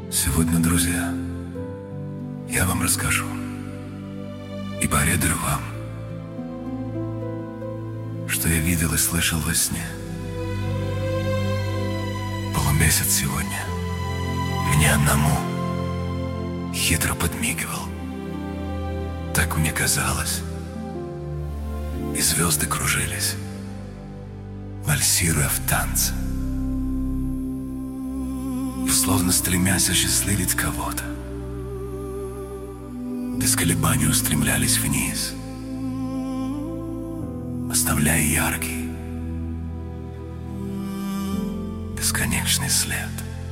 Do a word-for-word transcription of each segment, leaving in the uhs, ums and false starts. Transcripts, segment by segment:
Сегодня, друзья, я вам расскажу и поведаю вам, что я видел и слышал во сне. Полумесяц сегодня мне одному хитро подмигивал. Так мне казалось, и звезды кружились, вальсируя в танце, и словно стремясь осчастливить кого-то, без колебаний устремлялись вниз, оставляя яркий, бесконечный след.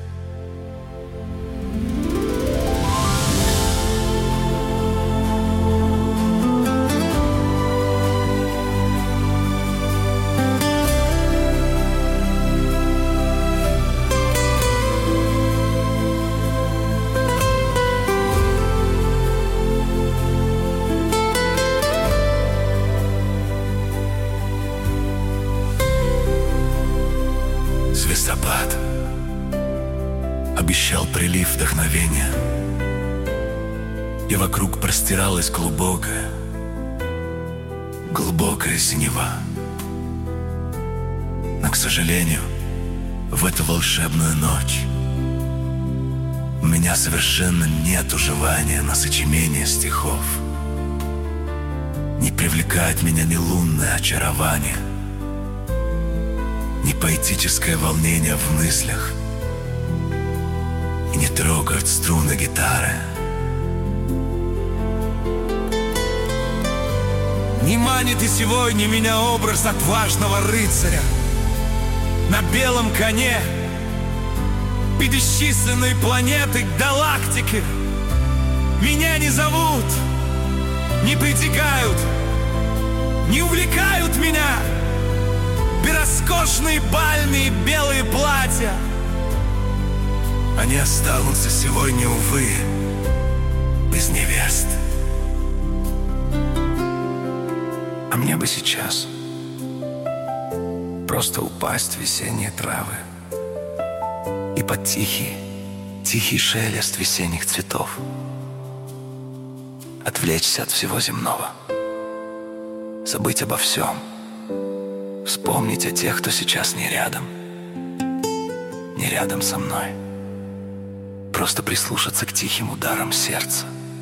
Звездопад обещал прилив вдохновения, и вокруг простиралась глубокая, глубокая синева. Но, к сожалению, в эту волшебную ночь у меня совершенно нету желания на сочинение стихов. Не привлекает меня ни лунное очарование, ни поэтическое волнение в мыслях, и не трогают струны гитары. Не манит и сегодня меня образ отважного рыцаря на белом коне, бесчисленные планеты, галактики меня не зовут, не притягают, не увлекают меня роскошные бальные белые платья. Они останутся сегодня, увы, без невест. А мне бы сейчас просто упасть в весенние травы и под тихий, тихий шелест весенних цветов отвлечься от всего земного, забыть обо всем, вспомнить о тех, кто сейчас не рядом, не рядом со мной. Просто прислушаться к тихим ударам сердца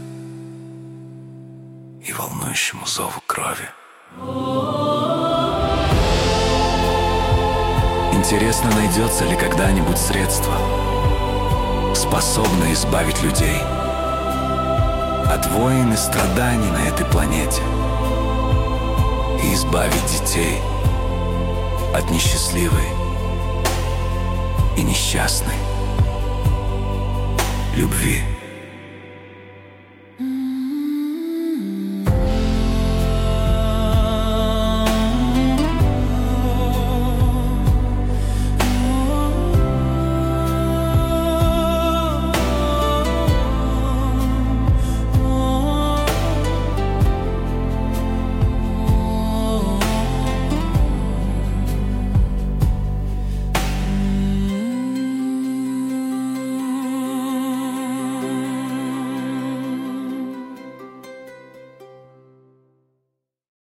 и волнующему зову крови. Интересно, найдется ли когда-нибудь средство, способное избавить людей от войн и страданий на этой планете и избавить детей от несчастливой и несчастной любви.